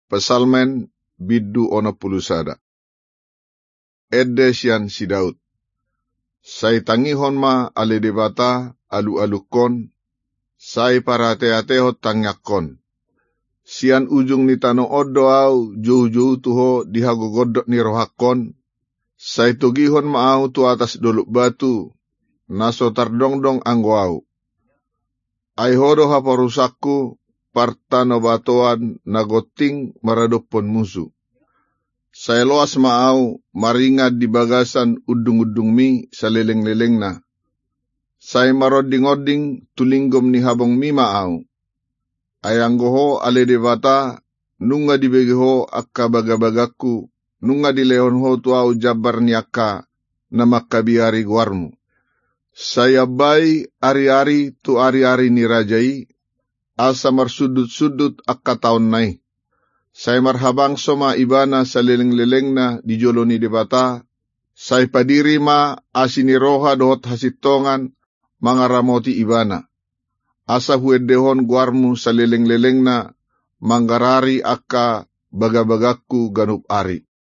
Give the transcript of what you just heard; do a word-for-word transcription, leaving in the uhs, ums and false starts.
Pesalmen biddu ono pulusada. Edde sian si Daud. Sai tangihon ma ale debata alu-alukon, sai parate-atehot tangyakon. Sian ujung ni tano odo au jauh-jauh tuho dihagogodok ni rohakon, sai tugihon ma au tu atas doluk batu, naso tardongdong anggo au. Ai hodo haporusakku, partano batoan nagoting maradopon musuh. Saya loas maau maringad di bagasan udung-udung mi saleleng-leleng na. Saya maroding-oding tulinggom ni habong mi maau. Ayanggoho ale debata nunga dibegeho akka bagabagaku nunga dilehon ho tu au jabar ni akka na makabiari guarmu. Saya bay ari-ari tu ari-ari ni rajai, asa marsudut-sudut akka taon nai. Saya marhabang soma ibana sa leleng-leleng na di joloni debata, saya padiri ma asini roha dohot hasitongan mangaramoti ibana. Asa huedehon guarmu sa leleng-leleng na manggarari akka bagabagaku ganup ari.